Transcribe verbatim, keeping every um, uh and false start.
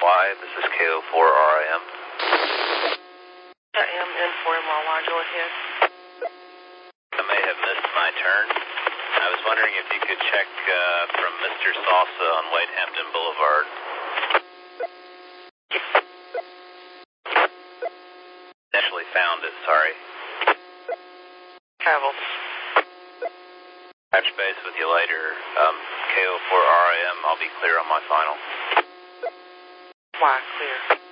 Y. This is K O four R I M. I am in four M R Y. Go ahead. I may have missed my turn. I was wondering if you could check uh, from Mister Salsa on Wade Hampton Boulevard. Initially found it, sorry. Travel. Touch base with you later. Um, K O four R I M, I'll be clear on my final. Why clear?